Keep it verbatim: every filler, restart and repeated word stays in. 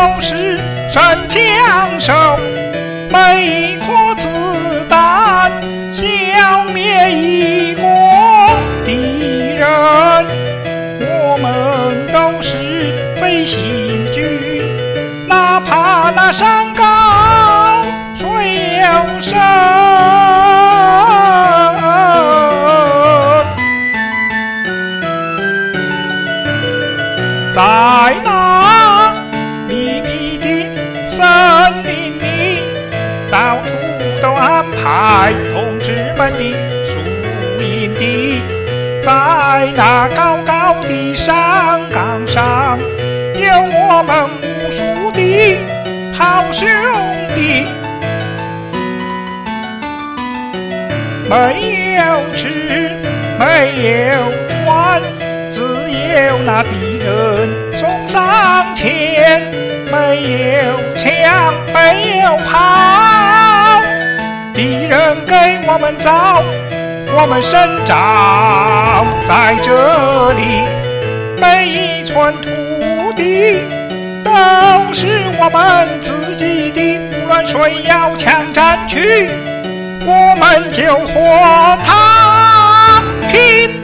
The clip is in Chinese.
都是神枪手，每一颗子弹消灭一个敌人。我们都是飞行军，哪怕那山高水又深，在那秘密的森林里，到处都安排同志们的宿营地。在那高高的山岗上，有我们无数的好兄弟。没有吃，没有穿，只有那敌人送上前。没有枪，没有炮，敌人给我们造，我们生长在这里。每一寸土地都是我们自己的，无论谁要强占去，我们就和他拼。